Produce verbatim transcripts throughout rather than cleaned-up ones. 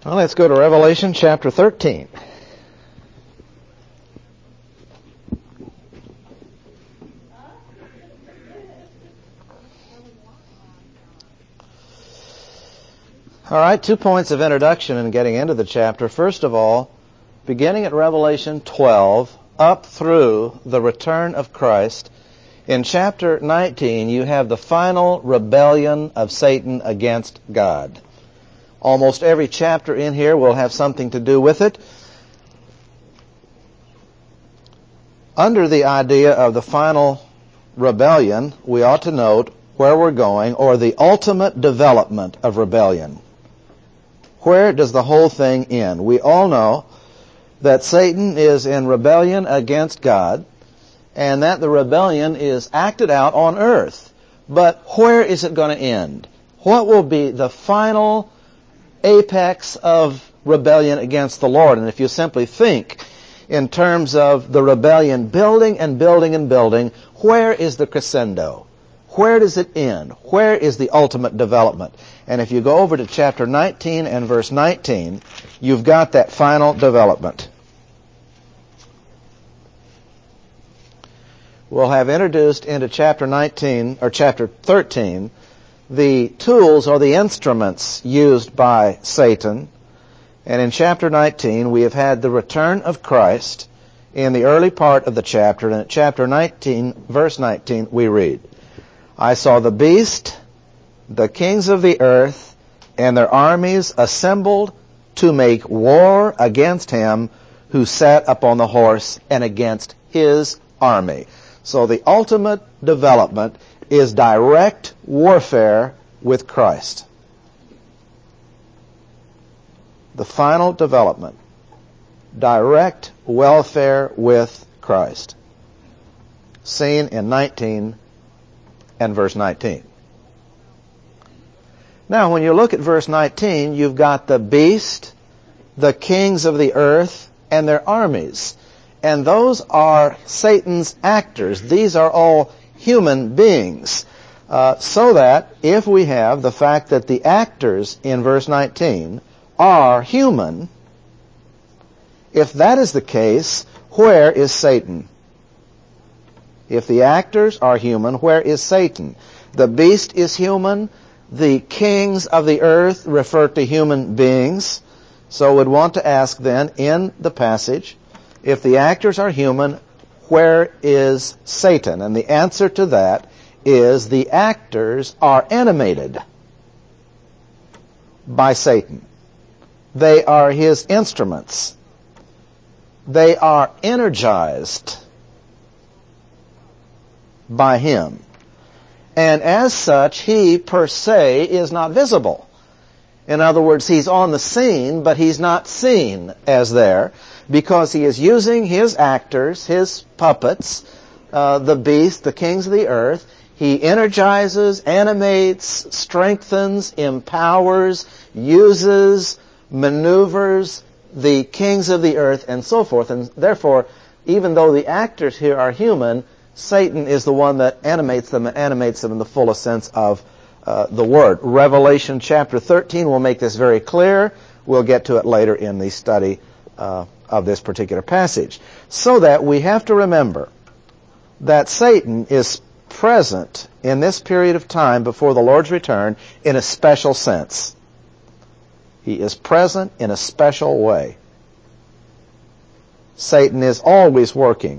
Well, let's go to Revelation chapter thirteen. All right, two points of introduction in getting into the chapter. First of all, beginning at Revelation twelve, up through the return of Christ, in chapter nineteen, you have the final rebellion of Satan against God. Almost every chapter in here will have something to do with it. Under the idea of the final rebellion, we ought to note where we're going, or the ultimate development of rebellion. Where does the whole thing end? We all know that Satan is in rebellion against God, and that the rebellion is acted out on earth. But where is it going to end? What will be the final apex of rebellion against the Lord? And if you simply think in terms of the rebellion building and building and building, where is the crescendo? Where does it end? Where is the ultimate development? And if you go over to chapter nineteen and verse nineteen, you've got that final development. We'll have introduced into chapter nineteen, or chapter thirteen, the tools or the instruments used by Satan. And in chapter nineteen, we have had the return of Christ in the early part of the chapter. And at chapter nineteen, verse nineteen, we read, I saw the beast, the kings of the earth, and their armies assembled to make war against him who sat upon the horse and against his army. So the ultimate development is direct warfare with Christ. The final development, direct warfare with Christ, seen in nineteen and verse nineteen. Now, when you look at verse nineteen, you've got the beast, the kings of the earth, and their armies. And those are Satan's actors. These are all human beings. Uh, so that if we have the fact that the actors in verse nineteen are human, if that is the case, where is Satan? If the actors are human, where is Satan? The beast is human. The kings of the earth refer to human beings. So we'd want to ask then in the passage, if the actors are human, where is Satan? And the answer to that is the actors are animated by Satan. They are his instruments. They are energized by him. And as such, he per se is not visible. In other words, he's on the scene, but he's not seen as there, because he is using his actors, his puppets, uh, the beast, the kings of the earth. He energizes, animates, strengthens, empowers, uses, maneuvers the kings of the earth, and so forth. And therefore, even though the actors here are human, Satan is the one that animates them and animates them in the fullest sense of uh, the word. Revelation chapter thirteen will make this very clear. We'll get to it later in the study uh, of this particular passage. So that we have to remember that Satan is present in this period of time before the Lord's return in a special sense. He is present in a special way. Satan is always working.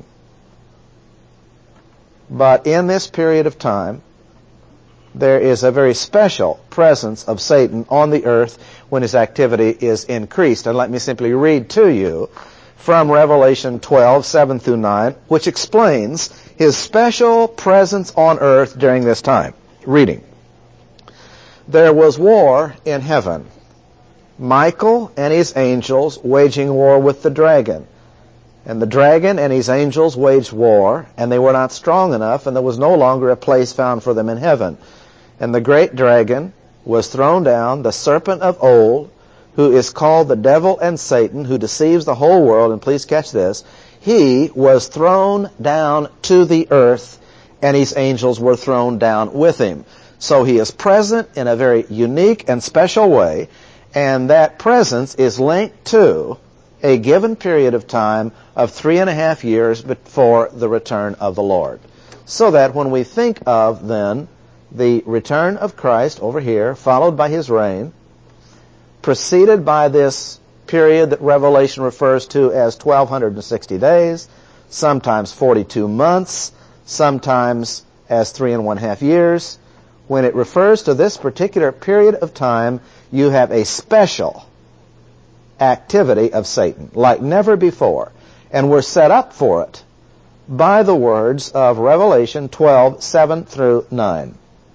But in this period of time, there is a very special presence of Satan on the earth when his activity is increased. And let me simply read to you from Revelation twelve, seven through nine, which explains his special presence on earth during this time. Reading. There was war in heaven. Michael and his angels waging war with the dragon. And the dragon and his angels waged war, and they were not strong enough, and there was no longer a place found for them in heaven. And the great dragon was thrown down, the serpent of old, who is called the devil and Satan, who deceives the whole world. And please catch this. He was thrown down to the earth, and his angels were thrown down with him. So he is present in a very unique and special way. And that presence is linked to a given period of time of three and a half years before the return of the Lord. So that when we think of, then, the return of Christ over here, followed by his reign, preceded by this period that Revelation refers to as twelve sixty days, sometimes forty-two months, sometimes as three and one half years. When it refers to this particular period of time, you have a special activity of Satan, like never before. And we're set up for it by the words of Revelation twelve, seven through nine.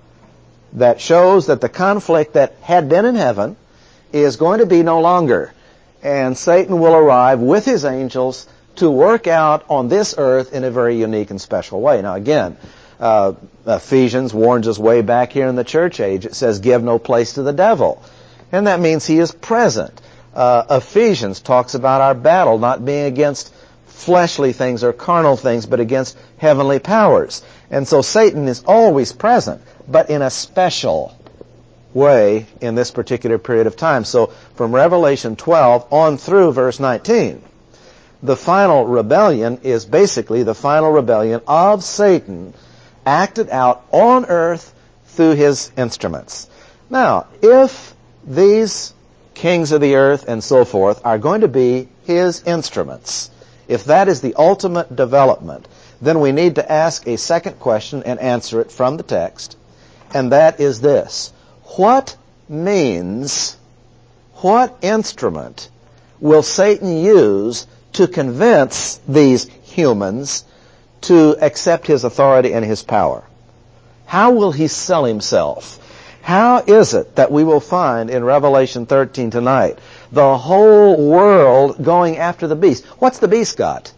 That shows that the conflict that had been in heaven is going to be no longer. And Satan will arrive with his angels to work out on this earth in a very unique and special way. Now again, uh, Ephesians warns us way back here in the church age. It says, give no place to the devil. And that means he is present. Uh, Ephesians talks about our battle not being against fleshly things or carnal things, but against heavenly powers. And so Satan is always present, but in a special way in this particular period of time. So from Revelation twelve on through verse nineteen, the final rebellion is basically the final rebellion of Satan acted out on earth through his instruments. Now, if these kings of the earth and so forth are going to be his instruments, if that is the ultimate development, then we need to ask a second question and answer it from the text, and that is this. What means, what instrument will Satan use to convince these humans to accept his authority and his power? How will he sell himself? How is it that we will find in Revelation thirteen tonight the whole world going after the beast? What's the beast got?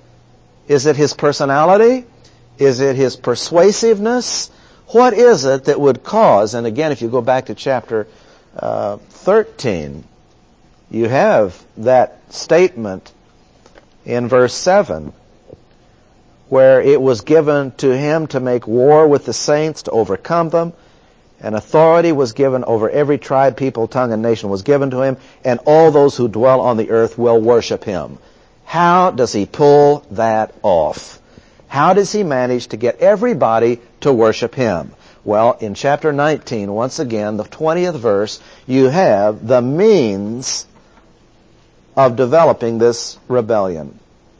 Is it his personality? Is it his persuasiveness? What is it that would cause, and again, if you go back to chapter uh, thirteen, you have that statement in verse seven, where it was given to him to make war with the saints, to overcome them, and authority was given over every tribe, people, tongue, and nation was given to him, and all those who dwell on the earth will worship him. How does he pull that off? How does he manage to get everybody to worship him? Well, in chapter nineteen, once again, the twentieth verse, you have the means of developing this rebellion.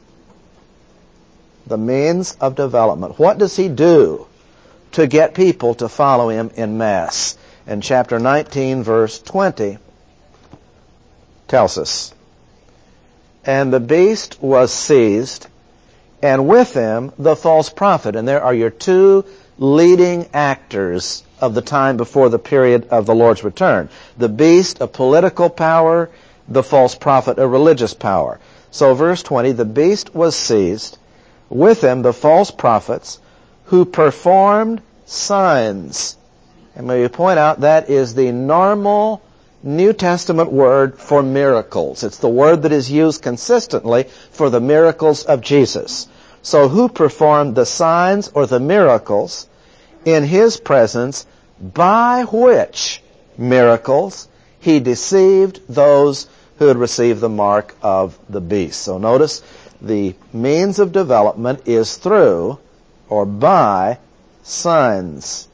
The means of development. What does he do to get people to follow him in mass? And chapter nineteen, verse twenty tells us, and the beast was seized, and with him the false prophet. And there are your two leading actors of the time before the period of the Lord's return. The beast, a political power, the false prophet, a religious power. So verse twenty, the beast was seized, with him the false prophets, who performed signs. And may we point out that is the normal New Testament word for miracles. It's the word that is used consistently for the miracles of Jesus. So who performed the signs or the miracles in his presence, by which miracles he deceived those who had received the mark of the beast. So notice the means of development is through or by signs.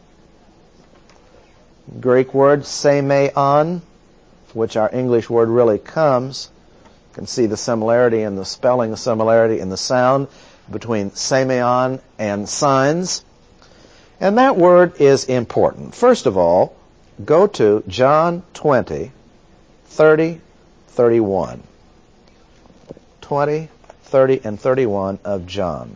Greek word semeion, which our English word really comes. You can see the similarity in the spelling, the similarity in the sound between semeion and signs. And that word is important. First of all, go to John twenty, thirty, thirty-one. twenty, thirty, and thirty-one of John.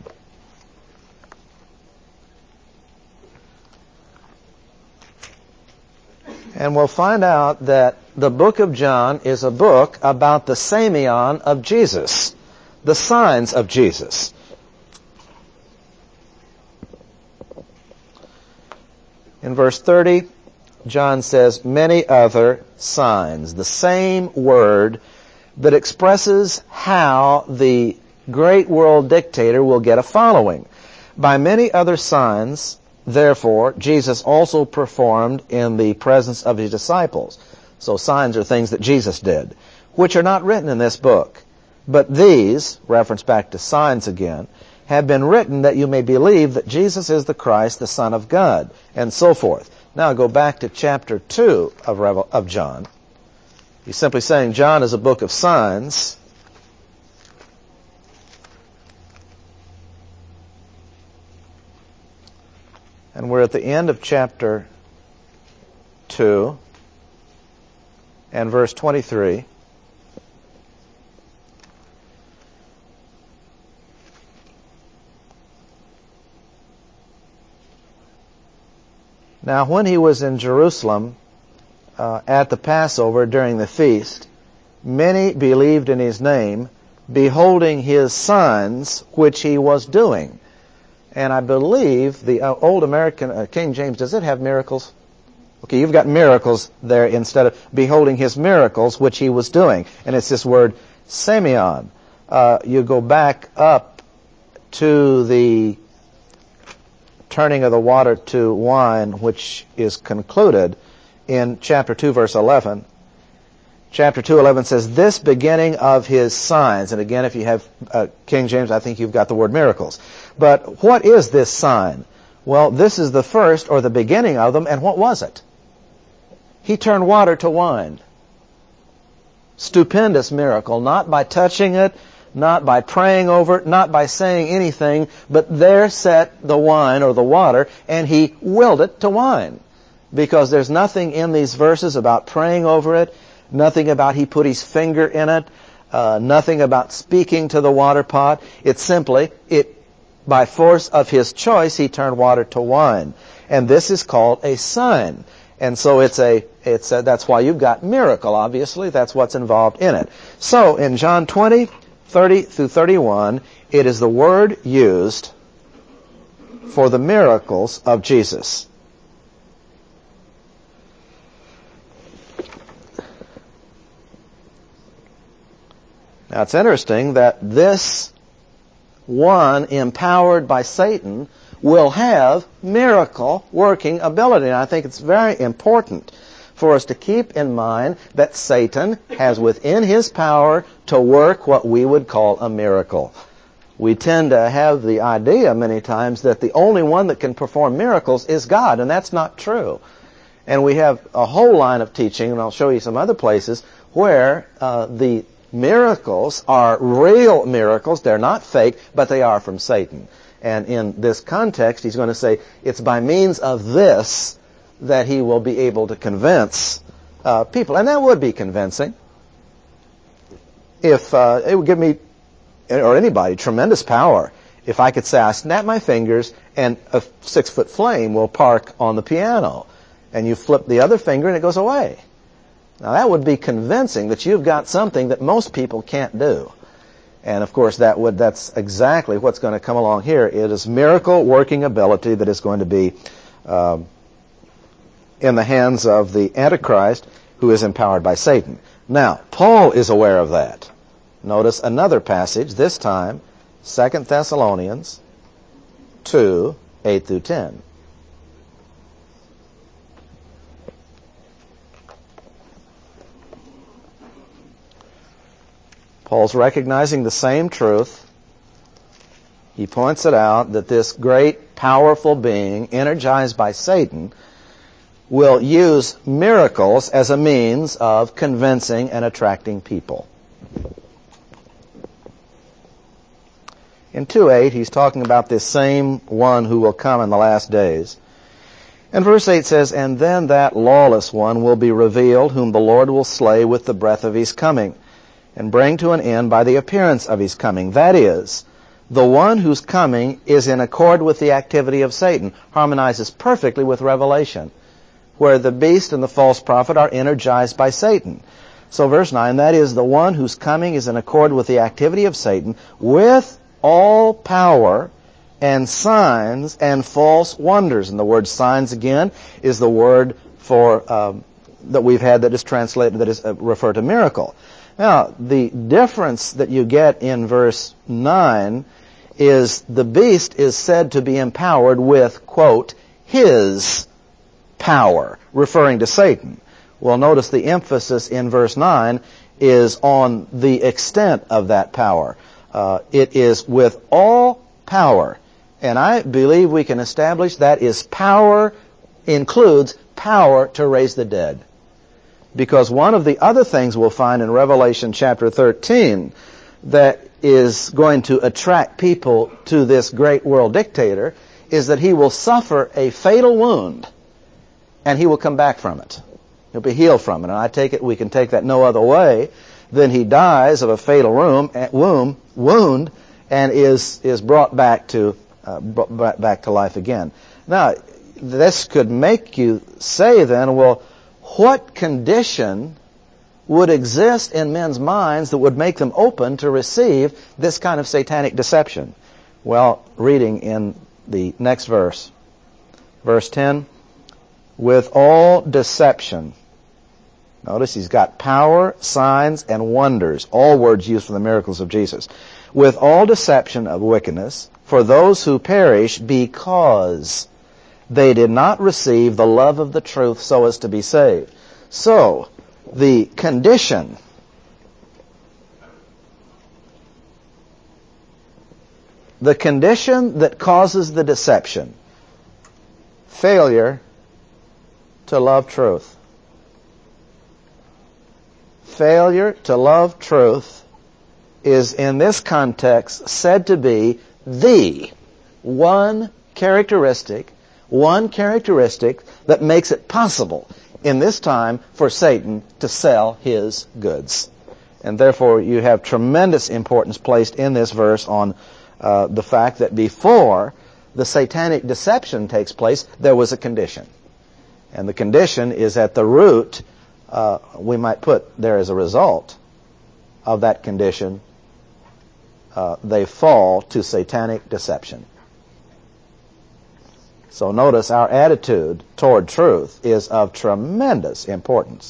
And we'll find out that the book of John is a book about the semeion of Jesus, the signs of Jesus. In verse thirty, John says, many other signs. The same word that expresses how the great world dictator will get a following. By many other signs, therefore, Jesus also performed in the presence of his disciples. So signs are things that Jesus did, which are not written in this book. But these, reference back to signs again, have been written that you may believe that Jesus is the Christ, the Son of God, and so forth. Now go back to chapter two of, Revel- of John. He's simply saying John is a book of signs. And we're at the end of chapter two and verse twenty-three. Now, when he was in Jerusalem uh, at the Passover during the feast, many believed in his name, beholding his signs which he was doing. And I believe the uh, old American uh, King James, does it have miracles? Okay, you've got miracles there instead of beholding his miracles which he was doing. And it's this word semeion. Uh, you go back up to the turning of the water to wine, which is concluded in chapter two, verse eleven. Chapter two, eleven says, this beginning of his signs. And again, if you have uh, King James, I think you've got the word miracles. But what is this sign? Well, this is the first or the beginning of them. And what was it? He turned water to wine. Stupendous miracle, not by touching it, not by praying over it, not by saying anything, but there sat the wine or the water, and he willed it to wine. Because there's nothing in these verses about praying over it, nothing about he put his finger in it, uh, nothing about speaking to the water pot. It's simply, it by force of his choice, he turned water to wine. And this is called a sign. And so it's a, it's a, that's why you've got miracle, obviously. That's what's involved in it. So in John twenty, thirty through thirty-one, it is the word used for the miracles of Jesus. Now it's interesting that this one empowered by Satan will have miracle working ability. And I think it's very important for us to keep in mind that Satan has within his power to work what we would call a miracle. We tend to have the idea many times that the only one that can perform miracles is God, and that's not true. And we have a whole line of teaching, and I'll show you some other places, where uh, the miracles are real miracles. They're not fake, but they are from Satan. And in this context, he's going to say, it's by means of this that he will be able to convince uh, people. And that would be convincing. If uh, it would give me, or anybody, tremendous power if I could say, I snap my fingers and a six-foot flame will park on the piano. And you flip the other finger and it goes away. Now that would be convincing that you've got something that most people can't do. And of course that would that's exactly what's going to come along here. It is miracle working ability that is going to be um, in the hands of the Antichrist, who is empowered by Satan. Now, Paul is aware of that. Notice another passage, this time Second Thessalonians two, eight through ten. Paul's recognizing the same truth. He points it out that this great, powerful being, energized by Satan, will use miracles as a means of convincing and attracting people. In two eight, he's talking about this same one who will come in the last days. And verse eight says, and then that lawless one will be revealed, whom the Lord will slay with the breath of his coming, and bring to an end by the appearance of his coming. That is, the one whose coming is in accord with the activity of Satan, harmonizes perfectly with Revelation, where the beast and the false prophet are energized by Satan. So verse nine, that is, the one whose coming is in accord with the activity of Satan, with all power and signs and false wonders. And the word signs, again, is the word for um, that we've had that is translated, that is uh, referred to miracle. Now, the difference that you get in verse nine is the beast is said to be empowered with, quote, his power, referring to Satan, Well, notice the emphasis in verse nine is on the extent of that power. Uh, it is with all power. And I believe we can establish that is power, includes power to raise the dead. Because one of the other things we'll find in Revelation chapter thirteen that is going to attract people to this great world dictator is that he will suffer a fatal wound and he will come back from it. He'll be healed from it. And I take it we can take that no other way than he dies of a fatal room, wound, wound and is, is brought back to, uh, brought back to life again. Now, this could make you say then, well, what condition would exist in men's minds that would make them open to receive this kind of satanic deception? Well, reading in the next verse, verse ten, with all deception. Notice he's got power, signs, and wonders, all words used for the miracles of Jesus. With all deception of wickedness for those who perish because they did not receive the love of the truth so as to be saved. So, the condition the condition that causes the deception, failure to love truth. Failure to love truth is in this context said to be the one characteristic, one characteristic that makes it possible in this time for Satan to sell his goods. And therefore you have tremendous importance placed in this verse on uh, the fact that before the satanic deception takes place, there was a condition. And the condition is at the root, uh, we might put there as a result of that condition, uh, they fall to satanic deception. So notice our attitude toward truth is of tremendous importance.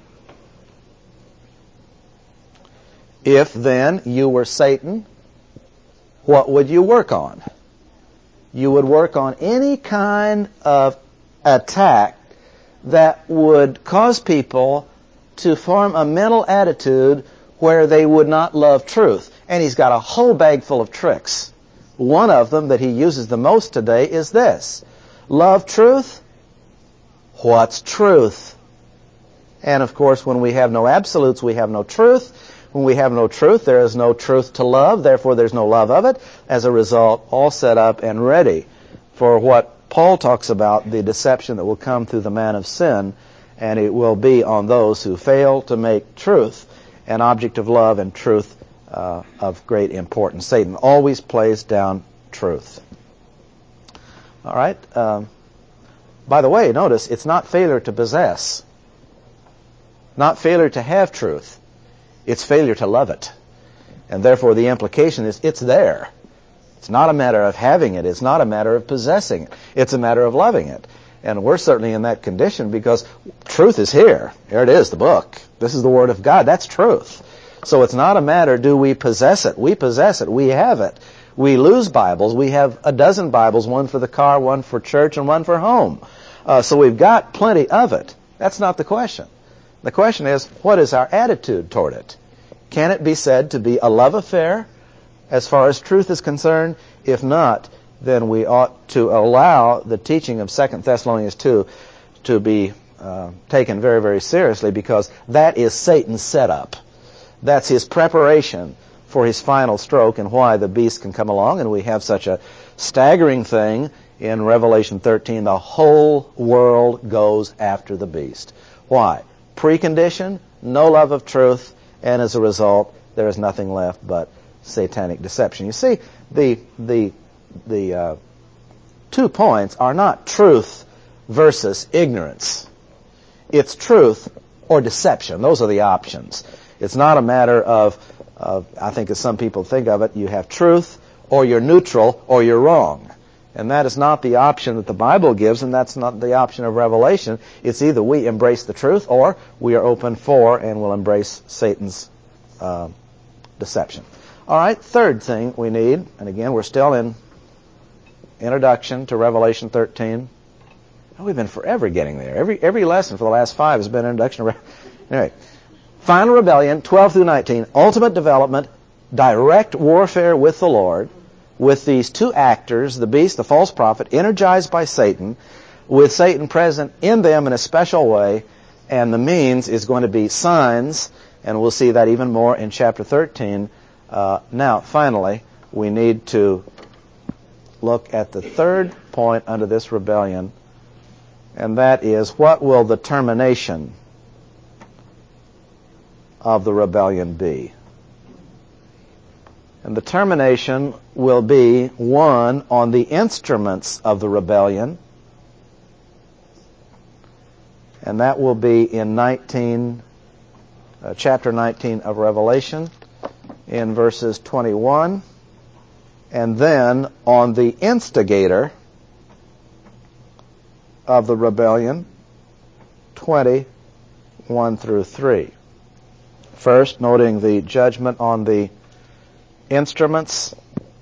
If then you were Satan, what would you work on? You would work on any kind of attack that would cause people to form a mental attitude where they would not love truth. And he's got a whole bag full of tricks. One of them that he uses the most today is this. Love truth? What's truth? And of course, when we have no absolutes, we have no truth. When we have no truth, there is no truth to love. Therefore, there's no love of it. As a result, all set up and ready for what Paul talks about, the deception that will come through the man of sin, and it will be on those who fail to make truth an object of love and truth uh, of great importance. Satan always plays down truth. All right. Um, by the way, notice it's not failure to possess, not failure to have truth. It's failure to love it. And therefore the implication is it's there. It's not a matter of having it. It's not a matter of possessing it. It's a matter of loving it. And we're certainly in that condition because truth is here. Here it is, the book. This is the Word of God. That's truth. So it's not a matter, do we possess it? We possess it. We have it. We lose Bibles. We have a dozen Bibles, one for the car, one for church, and one for home. Uh, so we've got plenty of it. That's not the question. The question is, what is our attitude toward it? Can it be said to be a love affair as far as truth is concerned? If not, then we ought to allow the teaching of Second Thessalonians two to be uh, taken very, very seriously, because that is Satan's setup. That's his preparation for his final stroke and why the beast can come along. And we have such a staggering thing in Revelation thirteen. The whole world goes after the beast. Why? Precondition, no love of truth, and as a result, there is nothing left but satanic deception. You see, the the the uh, two points are not truth versus ignorance. It's truth or deception. Those are the options. It's not a matter of, of, I think as some people think of it, you have truth or you're neutral or you're wrong. And that is not the option that the Bible gives, and that's not the option of Revelation. It's either we embrace the truth or we are open for and will embrace Satan's uh, deception. All right, third thing we need, and again, we're still in introduction to Revelation thirteen. Oh, we've been forever getting there. Every every lesson for the last five has been an introduction. To, anyway, final rebellion, twelve through nineteen, ultimate development, direct warfare with the Lord, with these two actors, the beast, the false prophet, energized by Satan, with Satan present in them in a special way, and the means is going to be signs, and we'll see that even more in chapter thirteen. Uh, now, finally, we need to look at the third point under this rebellion, and that is, what will the termination of the rebellion be? And the termination will be, one, on the instruments of the rebellion, and that will be in nineteen, uh, chapter nineteen of Revelation, in verses twenty-one, and then on the instigator of the rebellion, twenty-one through three. First, noting the judgment on the instruments.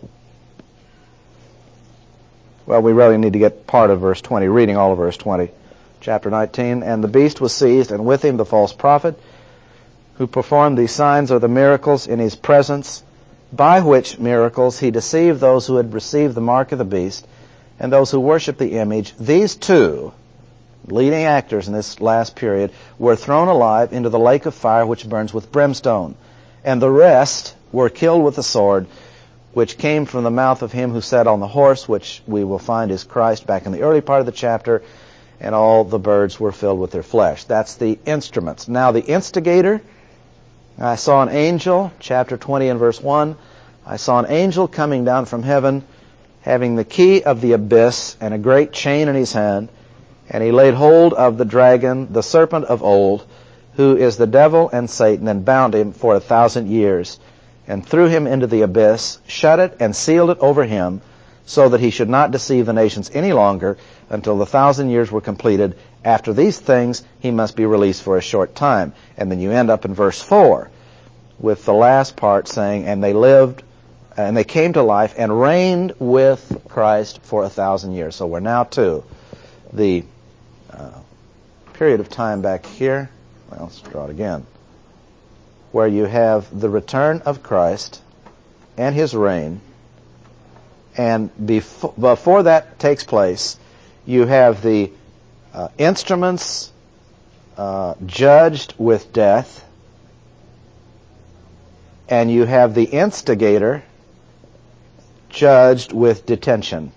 Well, we really need to get part of verse twenty, reading all of verse twenty. Chapter nineteen, and the beast was seized, and with him the false prophet, who performed these signs or the miracles in his presence, by which miracles he deceived those who had received the mark of the beast, and those who worshiped the image. These two leading actors in this last period were thrown alive into the lake of fire which burns with brimstone, and the rest were killed with the sword, which came from the mouth of him who sat on the horse, which we will find is Christ back in the early part of the chapter, and all the birds were filled with their flesh. That's the instruments. Now the instigator, I saw an angel, chapter twenty and verse one, I saw an angel coming down from heaven, having the key of the abyss and a great chain in his hand, and he laid hold of the dragon, the serpent of old, who is the devil and Satan, and bound him for a thousand years, and threw him into the abyss, shut it and sealed it over him, so that he should not deceive the nations any longer until the thousand years were completed. After these things, he must be released for a short time. And then you end up in verse four with the last part saying, and they lived, and they came to life and reigned with Christ for a thousand years. So we're now to the uh, period of time back here. Well, let's draw it again. Where you have the return of Christ and his reign. And before, before that takes place, you have the uh, instruments uh, judged with death, and you have the instigator judged with detention.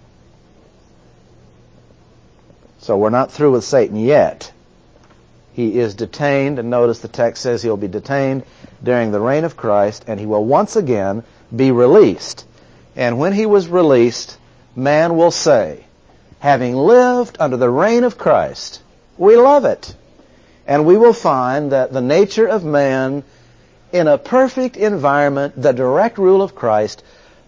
So we're not through with Satan yet. He is detained, and notice the text says he'll be detained during the reign of Christ, and he will once again be released. And when he was released, man will say, having lived under the reign of Christ, we love it. And we will find that the nature of man, in a perfect environment, the direct rule of Christ,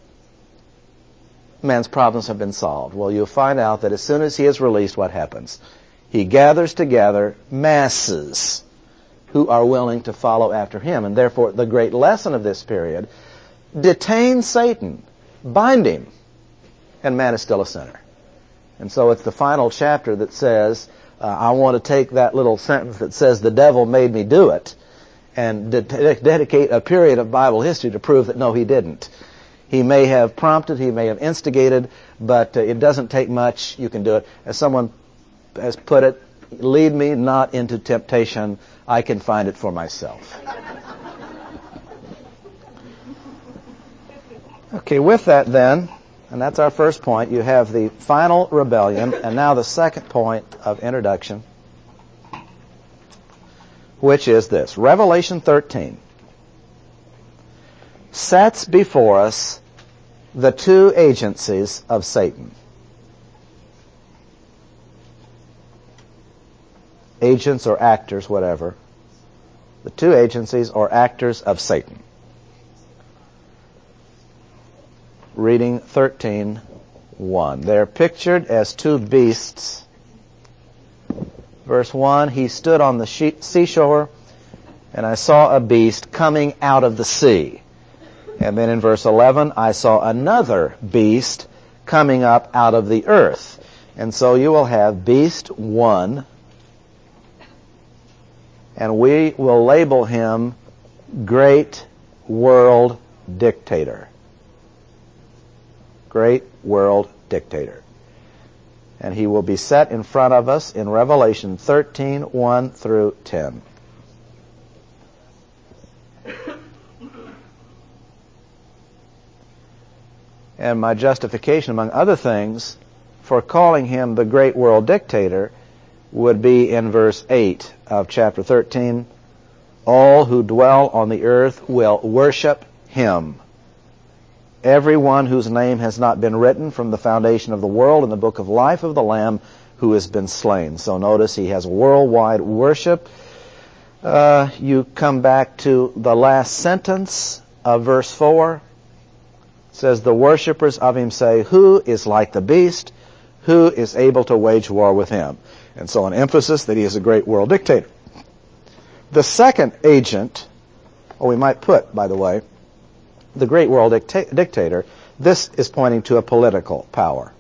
man's problems have been solved. Well, you'll find out that as soon as he is released, what happens? He gathers together masses who are willing to follow after him. And therefore, the great lesson of this period, detain Satan, bind him, and man is still a sinner. And so it's the final chapter that says, uh, I want to take that little sentence that says, the devil made me do it, and de- dedicate a period of Bible history to prove that no, he didn't. He may have prompted, he may have instigated, but uh, it doesn't take much. You can do it. As someone has put it, lead me not into temptation. I can find it for myself. Okay, with that then, and that's our first point, you have the final rebellion, and now the second point of introduction, which is this. Revelation thirteen sets before us the two agencies of Satan. Agents or actors, whatever. The two agencies or actors of Satan. Reading thirteen one. They're pictured as two beasts. Verse one, he stood on the seashore, and I saw a beast coming out of the sea. And then in verse eleven, I saw another beast coming up out of the earth. And so you will have beast one, and we will label him Great World Dictator. Great World Dictator. And he will be set in front of us in Revelation thirteen, one through ten. And my justification, among other things, for calling him the Great World Dictator would be in verse eight of chapter thirteen. All who dwell on the earth will worship him. Everyone whose name has not been written from the foundation of the world in the book of life of the Lamb who has been slain. So notice he has worldwide worship. Uh, you come back to the last sentence of verse four. It says, the worshippers of him say, who is like the beast? Who is able to wage war with him? And so an emphasis that he is a great world dictator. The second agent, or we might put, by the way, the great world dicta- dictator, this is pointing to a political power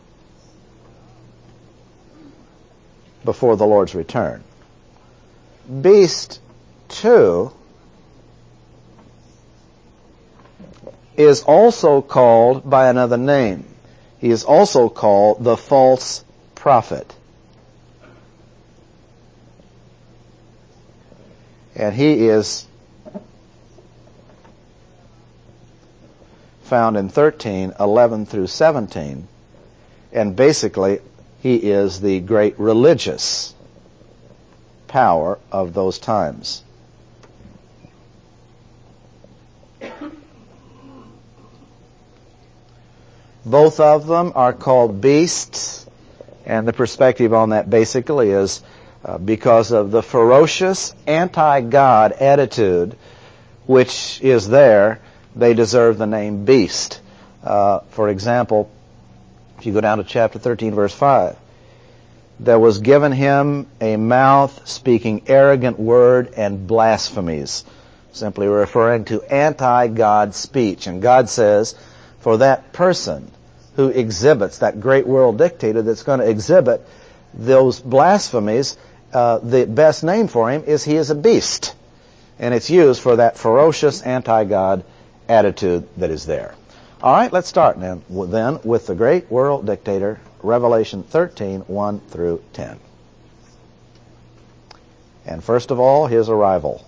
before the Lord's return. Beast two is also called by another name. He is also called the false prophet. And he is found in thirteen, eleven through seventeen. And basically, he is the great religious power of those times. Both of them are called beasts, and the perspective on that basically is uh, because of the ferocious anti-God attitude which is there, they deserve the name beast. Uh, for example, if you go down to chapter thirteen, verse five, there was given him a mouth speaking arrogant word and blasphemies, simply referring to anti-God speech. And God says, for that person who exhibits, that great world dictator that's going to exhibit those blasphemies, uh, the best name for him is he is a beast. And it's used for that ferocious anti-God attitude that is there. All right, let's start then, then with the great world dictator, Revelation thirteen, one through ten. And first of all, his arrival.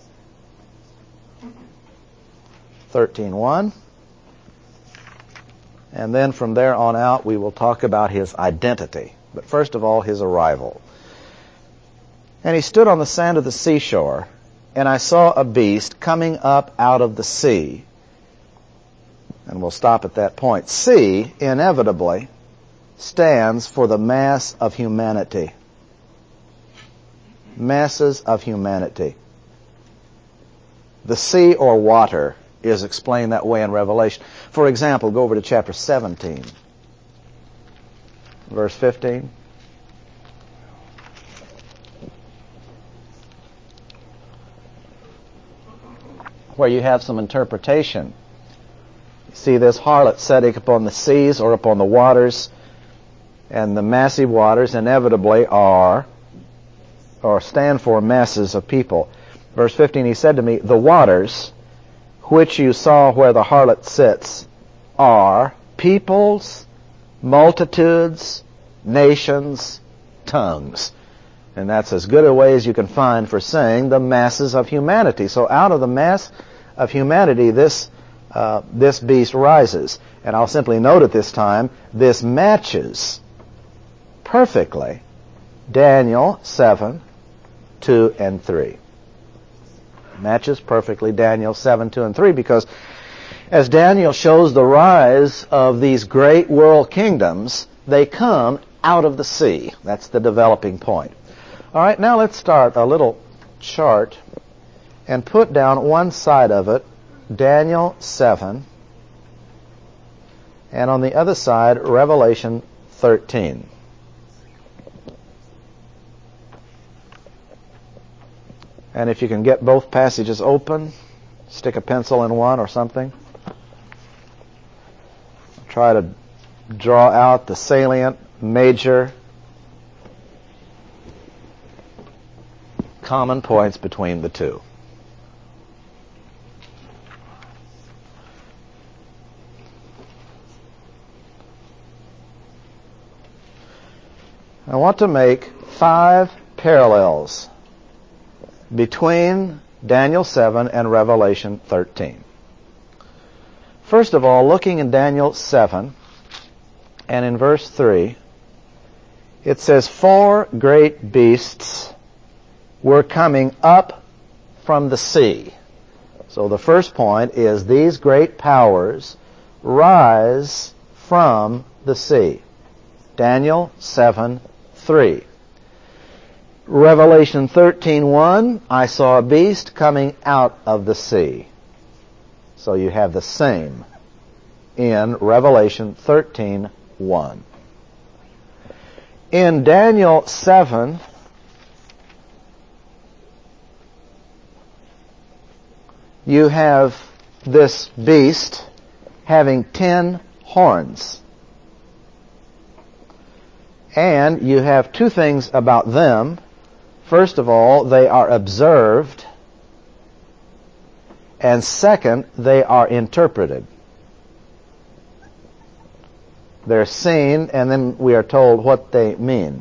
thirteen, one. And then from there on out, we will talk about his identity. But first of all, his arrival. And he stood on the sand of the seashore, and I saw a beast coming up out of the sea. And we'll stop at that point. Sea, inevitably, stands for the mass of humanity. Masses of humanity. The sea or water is explained that way in Revelation. For example, go over to chapter seventeen, verse fifteen. Where you have some interpretation. You see this harlot setting upon the seas or upon the waters, and the massive waters inevitably are, or stand for masses of people. Verse fifteen, he said to me, the waters which you saw where the harlot sits are peoples, multitudes, nations, tongues. And that's as good a way as you can find for saying the masses of humanity. So out of the mass of humanity, this uh, this beast rises. And I'll simply note at this time, this matches perfectly Daniel seven, two, and three. Matches perfectly Daniel seven, two, and three, because as Daniel shows the rise of these great world kingdoms, they come out of the sea. That's the developing point. All right, now let's start a little chart and put down one side of it, Daniel seven, and on the other side, Revelation thirteen. And if you can get both passages open, stick a pencil in one or something. Try to draw out the salient, major common points between the two. I want to make five parallels between Daniel seven and Revelation thirteen. First of all, looking in Daniel seven and in verse three, it says, four great beasts were coming up from the sea. So the first point is these great powers rise from the sea. Daniel seven three. Revelation thirteen one, I saw a beast coming out of the sea. So you have the same in Revelation thirteen one. In Daniel seven, you have this beast having ten horns. And you have two things about them. First of all, they are observed. And second, they are interpreted. They're seen, and then we are told what they mean.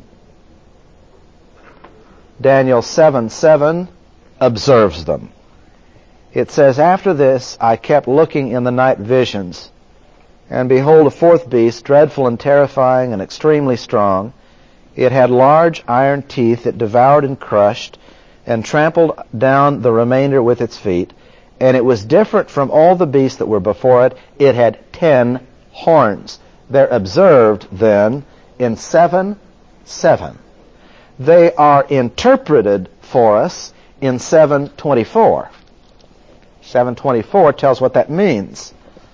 Daniel seven seven observes them. It says, after this I kept looking in the night visions, and behold, a fourth beast, dreadful and terrifying and extremely strong. It had large iron teeth that devoured and crushed and trampled down the remainder with its feet. And it was different from all the beasts that were before it. It had ten horns. They're observed then in seven seven. They are interpreted for us in seven twenty-four. seven twenty-four tells what that means.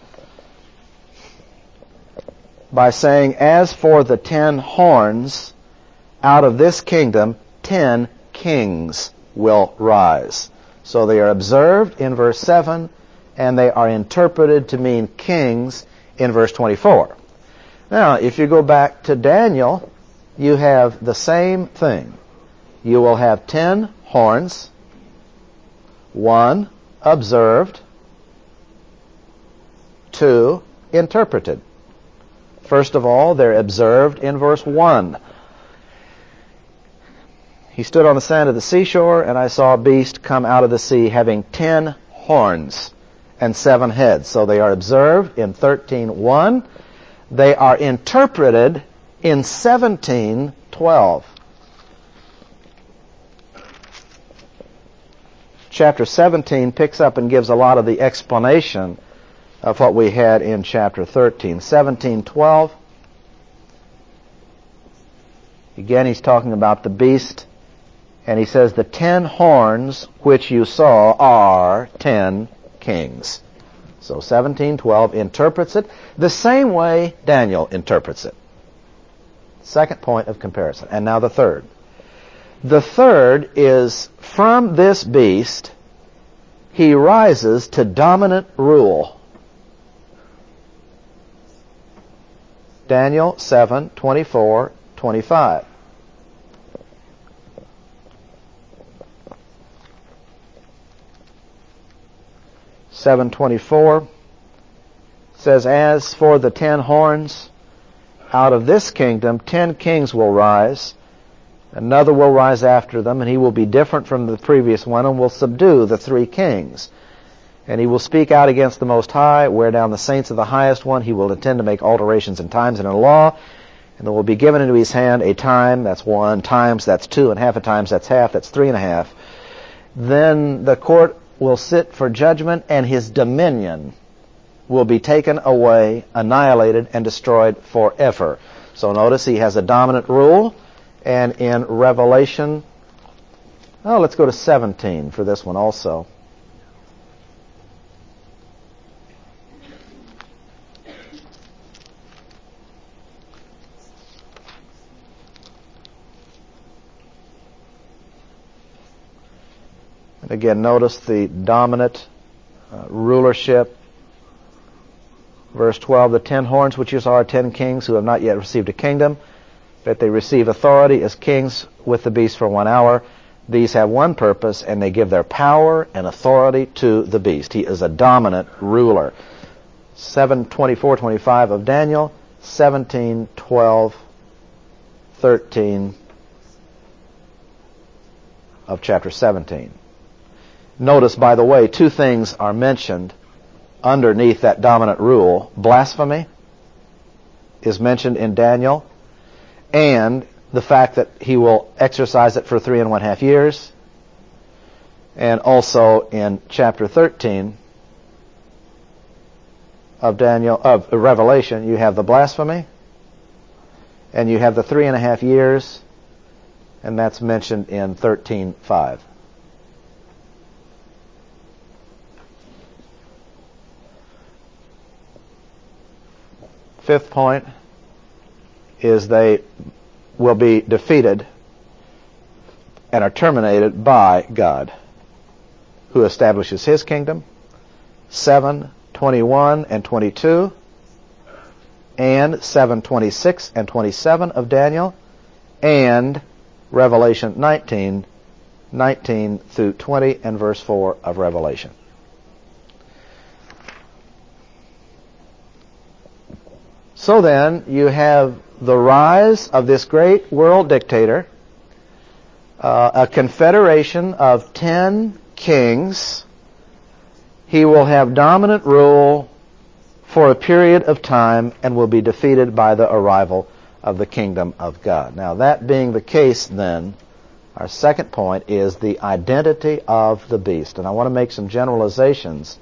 By saying, as for the ten horns, out of this kingdom ten kings will rise. So they are observed in verse seven, and they are interpreted to mean kings in verse twenty-four. Now, if you go back to Daniel, you have the same thing. You will have ten horns, one observed, two interpreted. First of all, they're observed in verse one. He stood on the sand of the seashore, and I saw a beast come out of the sea having ten horns and seven heads. So they are observed in thirteen one. They are interpreted in seventeen twelve. Chapter seventeen picks up and gives a lot of the explanation of what we had in chapter thirteen. seventeen twelve. Again, he's talking about the beast, and he says, the ten horns which you saw are ten kings. So seventeen twelve interprets it the same way Daniel interprets it. Second point of comparison. And now the third. The third is, from this beast he rises to dominant rule. Daniel seven twenty-four twenty-five. seven twenty-four says, as for the ten horns, out of this kingdom ten kings will rise. Another will rise after them, and he will be different from the previous one, and will subdue the three kings. And he will speak out against the Most High, wear down the saints of the Highest One. He will intend to make alterations in times and in law. And there will be given into his hand a time, that's one, times, that's two, and half a times, that's half, that's three and a half. Then the court will sit for judgment, and his dominion will be taken away, annihilated, and destroyed forever. So notice he has a dominant rule. And in Revelation, oh, let's go to seventeen for this one also. And again, notice the dominant uh, rulership. Verse twelve, the ten horns which you saw are ten kings who have not yet received a kingdom, but they receive authority as kings with the beast for one hour. These have one purpose, and they give their power and authority to the beast. He is a dominant ruler. seven twenty-four twenty-five of Daniel, seventeen twelve thirteen of chapter seventeen. Notice, by the way, two things are mentioned underneath that dominant rule. Blasphemy is mentioned in Daniel, and the fact that he will exercise it for three and one half years. And also in chapter thirteen of Daniel, of Revelation, you have the blasphemy, and you have the three and a half years, and that's mentioned in thirteen five. Fifth point is they will be defeated and are terminated by God, who establishes his kingdom. seven twenty-one and twenty-two, and seven twenty-six and twenty-seven of Daniel, and Revelation nineteen, nineteen through twenty, and verse four of Revelation. So then, you have the rise of this great world dictator, uh, a confederation of ten kings. He will have dominant rule for a period of time and will be defeated by the arrival of the kingdom of God. Now, that being the case, then, our second point is the identity of the beast. And I want to make some generalizations,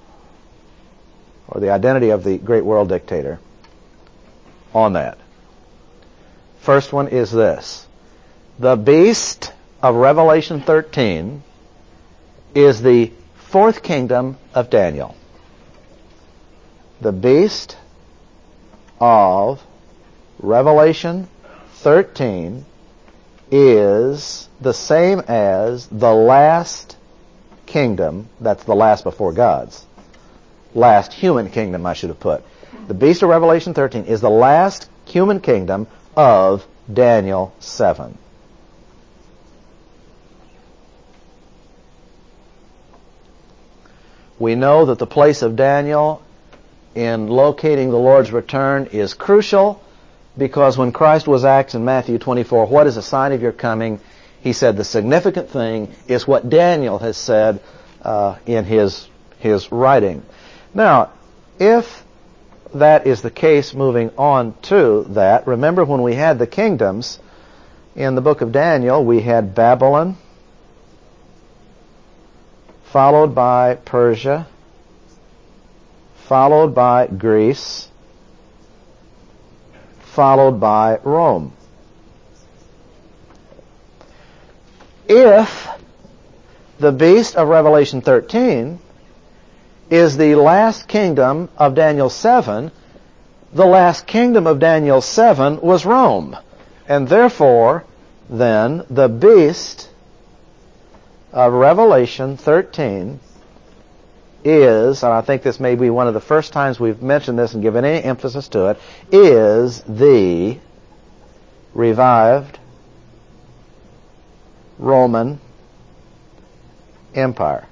or the identity of the great world dictator, on that. First one is this. The beast of Revelation thirteen is the fourth kingdom of Daniel. The beast of Revelation thirteen is the same as the last kingdom, that's the last before God's, last human kingdom, I should have put. The beast of Revelation thirteen is the last human kingdom of Daniel seven. We know that the place of Daniel in locating the Lord's return is crucial, because when Christ was asked in Matthew twenty-four, what is a sign of your coming? He said the significant thing is what Daniel has said uh, in his, his writing. Now, if that is the case, moving on to that, remember when we had the kingdoms in the book of Daniel, we had Babylon, followed by Persia, followed by Greece, followed by Rome. If the beast of Revelation thirteen is the last kingdom of Daniel seven, the last kingdom of Daniel seven was Rome. And therefore, then, the beast of Revelation thirteen is, and I think this may be one of the first times we've mentioned this and given any emphasis to it, is the revived Roman Empire.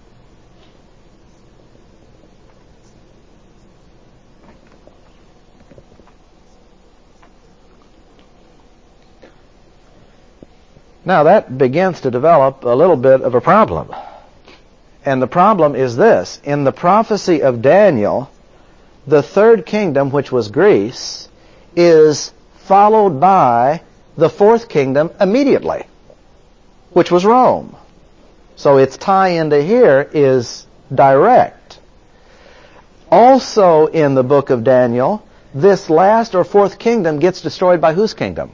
Now that begins to develop a little bit of a problem. And the problem is this. In the prophecy of Daniel, the third kingdom, which was Greece, is followed by the fourth kingdom immediately, which was Rome. So its tie into here is direct. Also in the book of Daniel, this last or fourth kingdom gets destroyed by whose kingdom?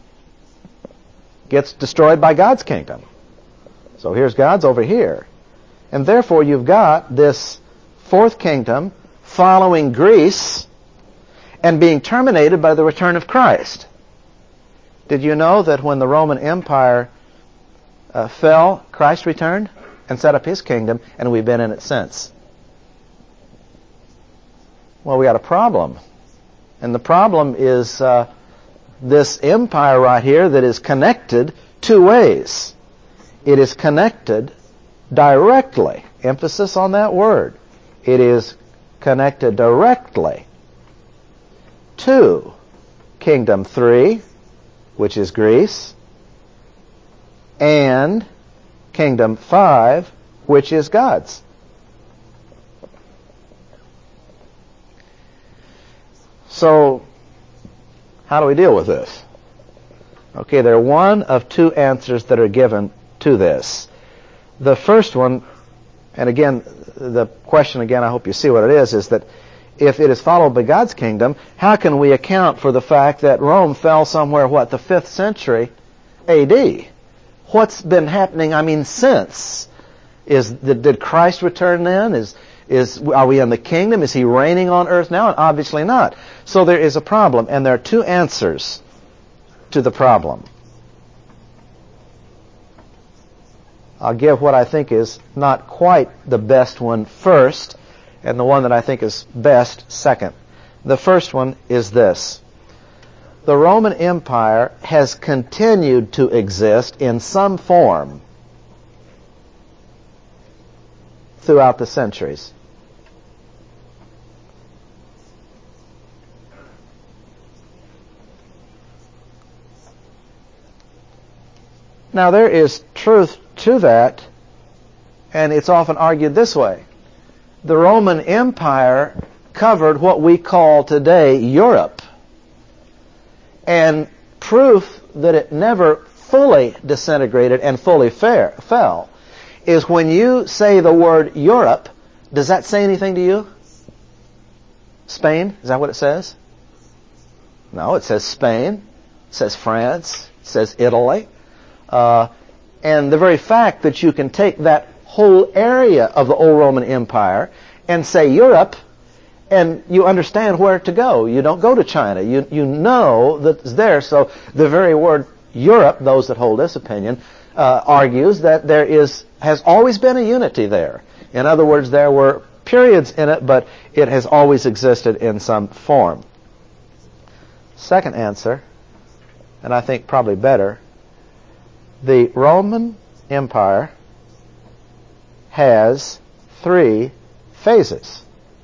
Gets destroyed by God's kingdom. So here's God's over here. And therefore you've got this fourth kingdom following Greece and being terminated by the return of Christ. Did you know that when the Roman Empire uh, fell, Christ returned and set up his kingdom, and we've been in it since? Well, we got a problem. And the problem is uh, this empire right here that is connected two ways. it is connected directly. Emphasis on that word. It is connected directly to Kingdom three, which is Greece, and Kingdom five, which is God's. So, how do we deal with this? Okay, there are one of two answers that are given to this. The first one, and again, the question again, I hope you see what it is, is that if it is followed by God's kingdom, how can we account for the fact that Rome fell somewhere, what, the fifth century A D? What's been happening, I mean, since? Is Did Christ return then? Is Is, are we in the kingdom? Is he reigning on earth now? Obviously not. So there is a problem, and there are two answers to the problem. I'll give what I think is not quite the best one first, and the one that I think is best second. The first one is this. The Roman Empire has continued to exist in some form throughout the centuries. Now, there is truth to that, and it's often argued this way. The Roman Empire covered what we call today Europe. And proof that it never fully disintegrated and fully fair, fell is when you say the word Europe, does that say anything to you? Spain? Is that what it says? No, it says Spain. It says France. It says Italy. Uh, and the very fact that you can take that whole area of the old Roman Empire and say Europe, and you understand where to go. You don't go to China. You you know that it's there. So the very word Europe, those that hold this opinion, uh, argues that there is has always been a unity there. In other words, there were periods in it, but it has always existed in some form. Second answer, and I think probably better, the Roman Empire has three phases.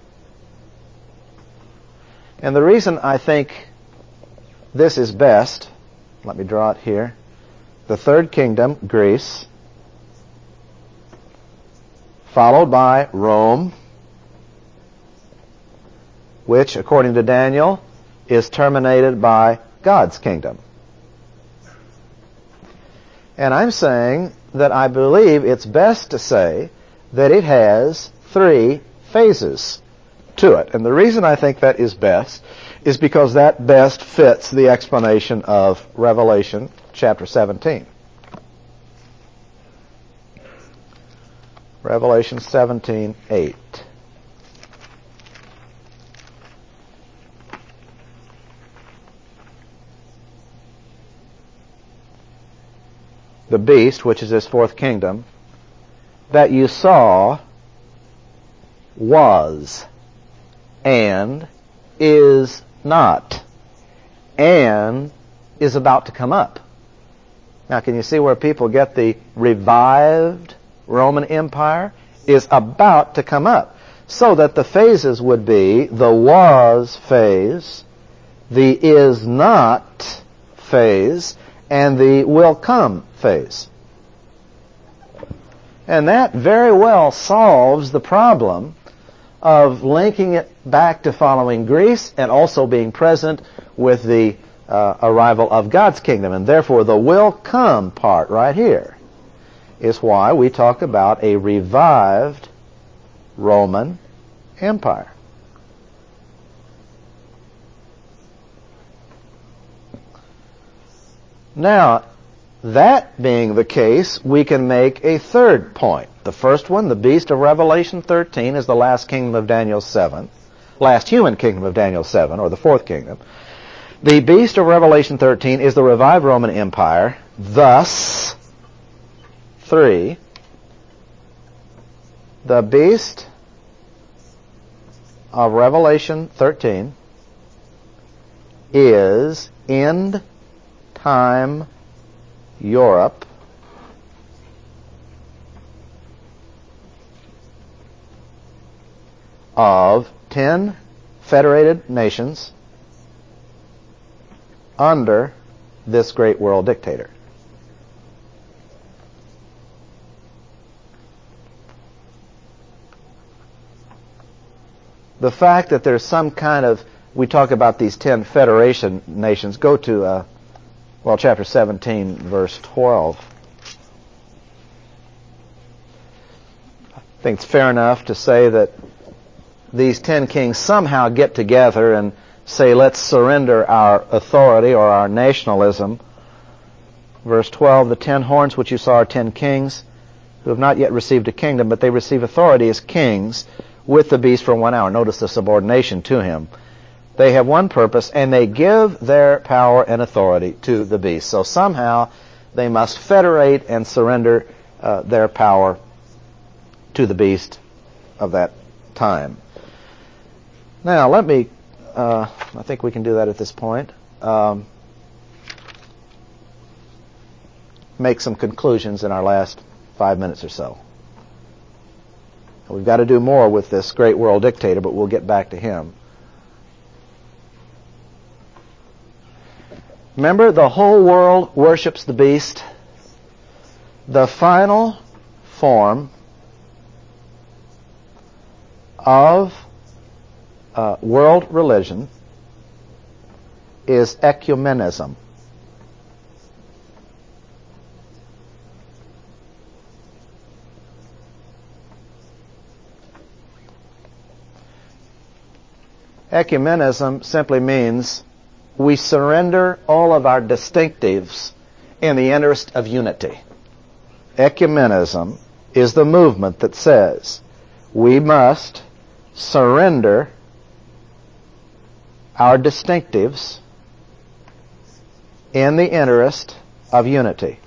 And the reason I think this is best, let me draw it here, the third kingdom, Greece, followed by Rome, which, according to Daniel, is terminated by God's kingdom. And I'm saying that I believe it's best to say that it has three phases to it. And the reason I think that is best is because that best fits the explanation of Revelation chapter seventeen. Revelation seventeen eight. The beast, which is this fourth kingdom, that you saw was and is not and is about to come up. Now, can you see where people get the revived Roman Empire is about to come up? So that the phases would be the was phase, the is not phase, and the will come phase. And that very well solves the problem of linking it back to following Greece and also being present with the uh, arrival of God's kingdom. And therefore the will come part right here is why we talk about a revived Roman Empire. Now, that being the case, we can make a third point. The first one, the beast of Revelation thirteen, is the last kingdom of Daniel seven. Last human kingdom of Daniel seven, or the fourth kingdom. The beast of Revelation thirteen is the revived Roman Empire. Thus, three, the beast of Revelation thirteen is end time Europe, of ten federated nations under this great world dictator. The fact that there's some kind of, we talk about these ten federation nations, go to, uh, well, chapter seventeen, verse twelve. I think it's fair enough to say that these ten kings somehow get together and say, let's surrender our authority or our nationalism. Verse twelve, the ten horns which you saw are ten kings who have not yet received a kingdom, but they receive authority as kings with the beast for one hour. Notice the subordination to him. They have one purpose, and they give their power and authority to the beast. So somehow they must federate and surrender uh, their power to the beast of that time. Now, let me, uh, I think we can do that at this point, um, make some conclusions in our last five minutes or so. We've got to do more with this great world dictator, but we'll get back to him. Remember, the whole world worships the beast. The final form of uh, world religion is ecumenism. Ecumenism simply means we surrender all of our distinctives in the interest of unity. Ecumenism is the movement that says we must surrender our distinctives in the interest of unity.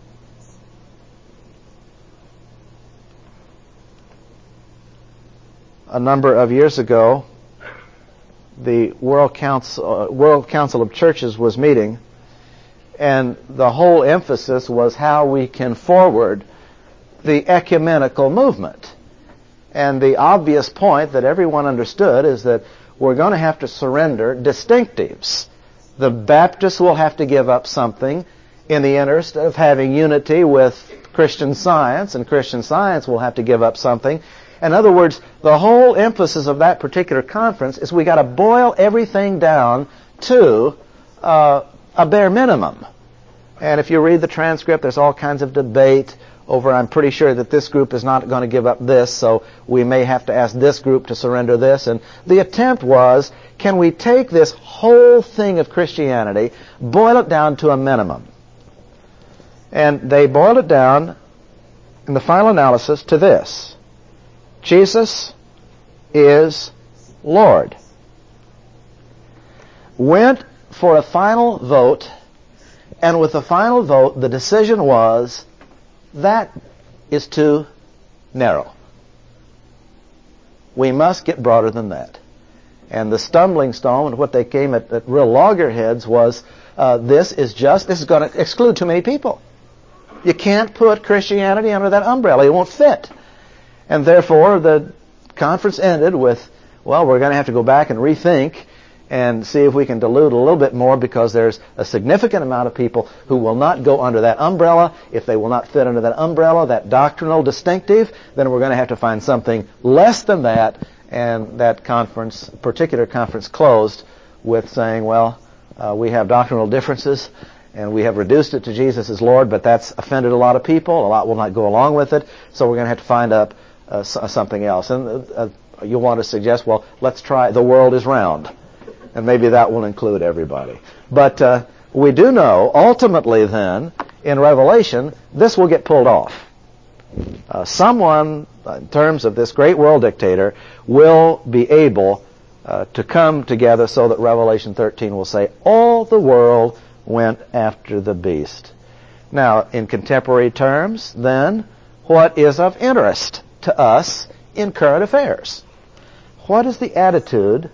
A number of years ago, the World Council, uh, World Council of Churches was meeting, and the whole emphasis was how we can forward the ecumenical movement. And the obvious point that everyone understood is that we're going to have to surrender distinctives. The Baptists will have to give up something in the interest of having unity with Christian Science, and Christian Science will have to give up something. In other words, the whole emphasis of that particular conference is we got to boil everything down to uh, a bare minimum. And if you read the transcript, there's all kinds of debate over, I'm pretty sure that this group is not going to give up this, so we may have to ask this group to surrender this. And the attempt was, can we take this whole thing of Christianity, boil it down to a minimum? And they boiled it down in the final analysis to this: Jesus is Lord. Went for a final vote, and with the final vote, the decision was, that is too narrow. We must get broader than that. And the stumbling stone, and what they came at, at real loggerheads, was uh, this is just, this is going to exclude too many people. You can't put Christianity under that umbrella. It won't fit. And therefore, the conference ended with, well, we're going to have to go back and rethink and see if we can dilute a little bit more, because there's a significant amount of people who will not go under that umbrella. If they will not fit under that umbrella, that doctrinal distinctive, then we're going to have to find something less than that. And that conference, particular conference, closed with saying, well, uh, we have doctrinal differences, and we have reduced it to Jesus as Lord, but that's offended a lot of people. A lot will not go along with it, so we're going to have to find up uh, something else. And uh, you'll want to suggest, well, let's try the world is round. And maybe that will include everybody. But uh, we do know, ultimately then, in Revelation, this will get pulled off. Uh, someone, in terms of this great world dictator, will be able uh, to come together so that Revelation thirteen will say, all the world went after the beast. Now, in contemporary terms, then, what is of interest to us in current affairs? What is the attitude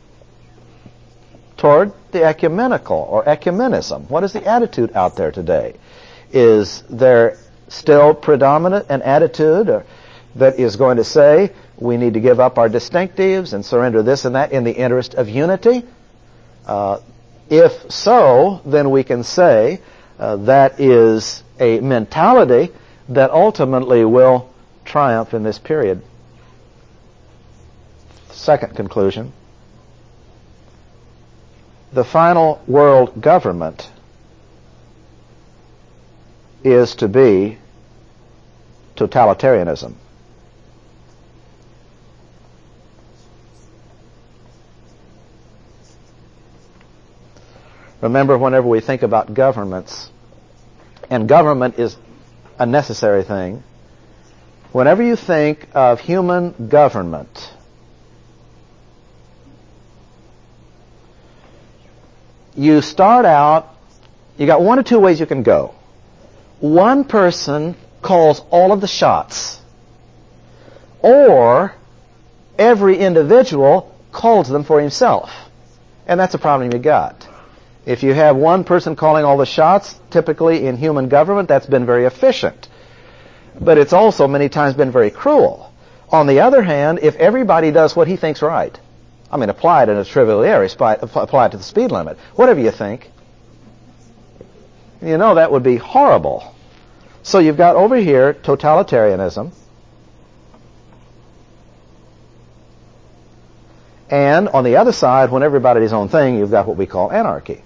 toward the ecumenical or ecumenism? What is the attitude out there today? Is there still predominant an attitude that is going to say we need to give up our distinctives and surrender this and that in the interest of unity? Uh, if so, then we can say uh, that is a mentality that ultimately will triumph in this period. Second conclusion. The final world government is to be totalitarianism. Remember, whenever we think about governments, and government is a necessary thing, whenever you think of human government, you start out, you got one or two ways you can go. One person calls all of the shots, or every individual calls them for himself. And that's a problem you got. If you have one person calling all the shots, typically in human government, that's been very efficient. But it's also many times been very cruel. On the other hand, if everybody does what he thinks right, I mean, apply it in a trivial area, apply it to the speed limit, whatever you think, you know that would be horrible. So you've got over here totalitarianism, and on the other side, when everybody does his own thing, you've got what we call anarchy.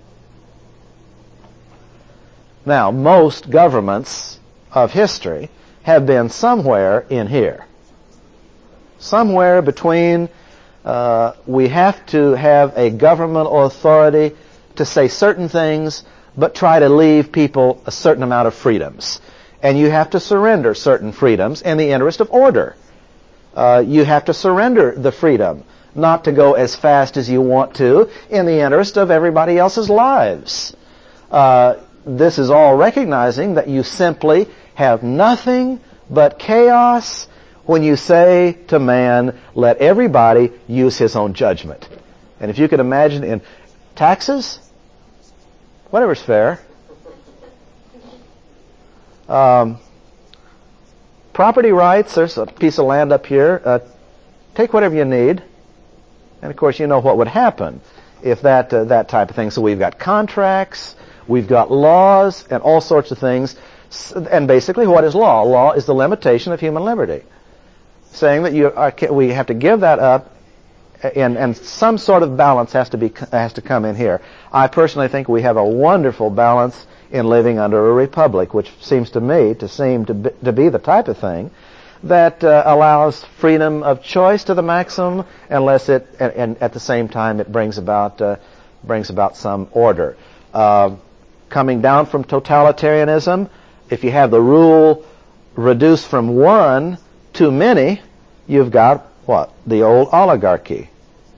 Now, most governments of history have been somewhere in here. Somewhere between uh, we have to have a governmental authority to say certain things, but try to leave people a certain amount of freedoms. And you have to surrender certain freedoms in the interest of order. Uh, you have to surrender the freedom not to go as fast as you want to in the interest of everybody else's lives. Uh, this is all recognizing that you simply have nothing but chaos when you say to man, let everybody use his own judgment. And if you could imagine in taxes, whatever's fair. Um, property rights, there's a piece of land up here. Uh, take whatever you need. And of course, you know what would happen if that uh, that type of thing. So we've got contracts, we've got laws, and all sorts of things. And basically, what is law? Law is the limitation of human liberty, saying that you are, we have to give that up, and, and some sort of balance has to be has to come in here. I personally think we have a wonderful balance in living under a republic, which seems to me to seem to be, to be the type of thing that uh, allows freedom of choice to the maximum, unless it, and, and at the same time, it brings about uh, brings about some order. Uh, coming down from totalitarianism, if you have the rule reduced from one to many, you've got what? The old oligarchy.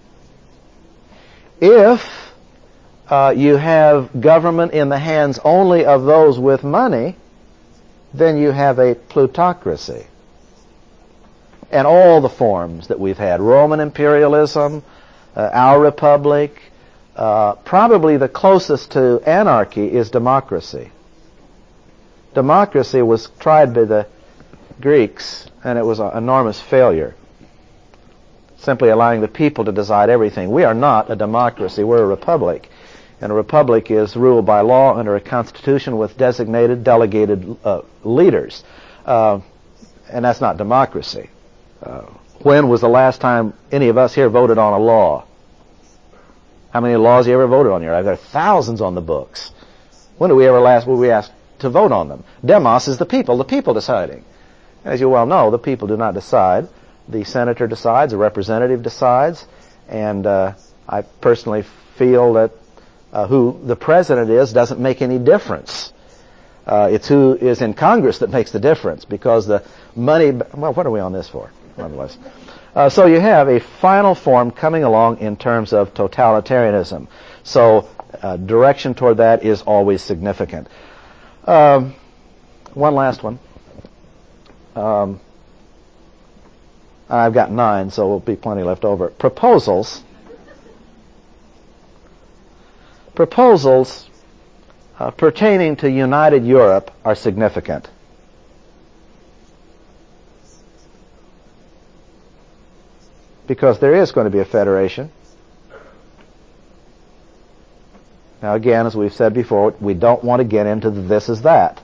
If uh, you have government in the hands only of those with money, then you have a plutocracy. And all the forms that we've had, Roman imperialism, uh, our republic, uh, probably the closest to anarchy is democracy. Democracy was tried by the Greeks, and it was an enormous failure, simply allowing the people to decide everything. We are not a democracy, we're a republic. And a republic is ruled by law under a constitution with designated, delegated uh, leaders. Uh, and that's not democracy. Uh, when was the last time any of us here voted on a law? How many laws you ever voted on here? There are thousands on the books. When do we ever last, were we asked to vote on them? Demos is the people, the people deciding. As you well know, the people do not decide. The senator decides, the representative decides, and uh, I personally feel that uh, who the president is doesn't make any difference. Uh, it's who is in Congress that makes the difference, because the money, well, what are we on this for? Nonetheless. Uh, so you have a final form coming along in terms of totalitarianism. So uh, direction toward that is always significant. Um, one last one. Um, I've got nine, so there'll be plenty left over. Proposals. Proposals uh, pertaining to united Europe are significant. because there is going to be a federation. Now again, as we've said before, we don't want to get into the this is that.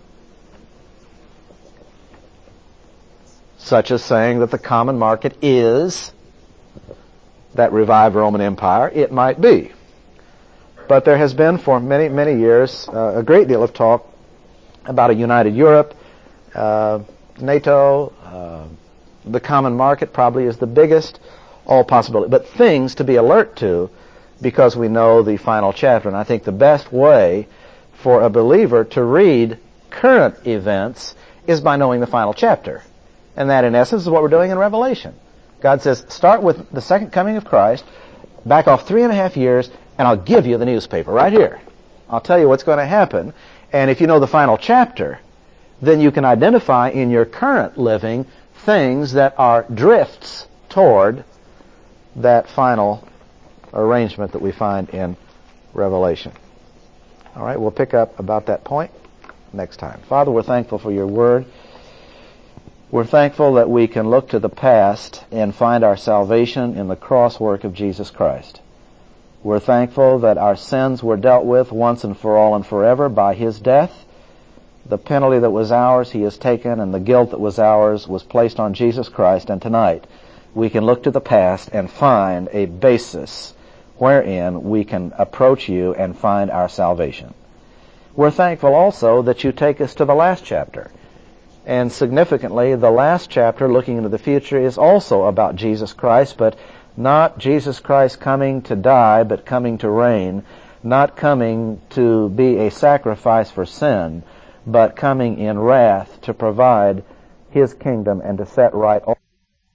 Such as saying that the common market is that revived Roman Empire. It might be. But there has been for many, many years uh, a great deal of talk about a united Europe, uh, NATO, uh, the common market probably is the biggest, all possibility. But things to be alert to because we know the final chapter. And I think the best way for a believer to read current events is by knowing the final chapter. And that, in essence, is what we're doing in Revelation. God says, start with the second coming of Christ, back off three and a half years, and I'll give you the newspaper right here. I'll tell you what's going to happen. And if you know the final chapter, then you can identify in your current living things that are drifts toward that final arrangement that we find in Revelation. All right, we'll pick up about that point next time. Father, we're thankful for your word. We're thankful that we can look to the past and find our salvation in the cross work of Jesus Christ. We're thankful that our sins were dealt with once and for all and forever by his death. The penalty that was ours he has taken, and the guilt that was ours was placed on Jesus Christ. And tonight we can look to the past and find a basis wherein we can approach you and find our salvation. We're thankful also that you take us to the last chapter. And significantly, the last chapter, looking into the future, is also about Jesus Christ, but not Jesus Christ coming to die, but coming to reign, not coming to be a sacrifice for sin, but coming in wrath to provide his kingdom and to set right all